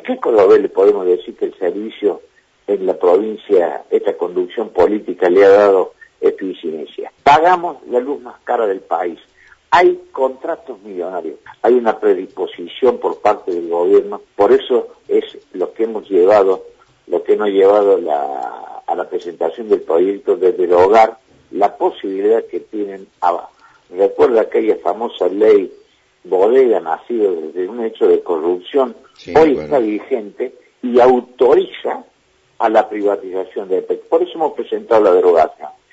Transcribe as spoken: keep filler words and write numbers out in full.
qué cordobés le podemos decir que el servicio en la provincia, esta conducción política le ha dado eficiencia? Pagamos la luz más cara del país. Hay contratos millonarios, hay una predisposición por parte del gobierno, por eso es lo que hemos llevado, lo que hemos llevado la, a la presentación del proyecto de derogar la posibilidad que tienen, a, recuerda aquella famosa ley Bodega, nacida desde un hecho de corrupción, sí, hoy bueno. está vigente y autoriza a la privatización de E P E C. Por eso hemos presentado la derogación.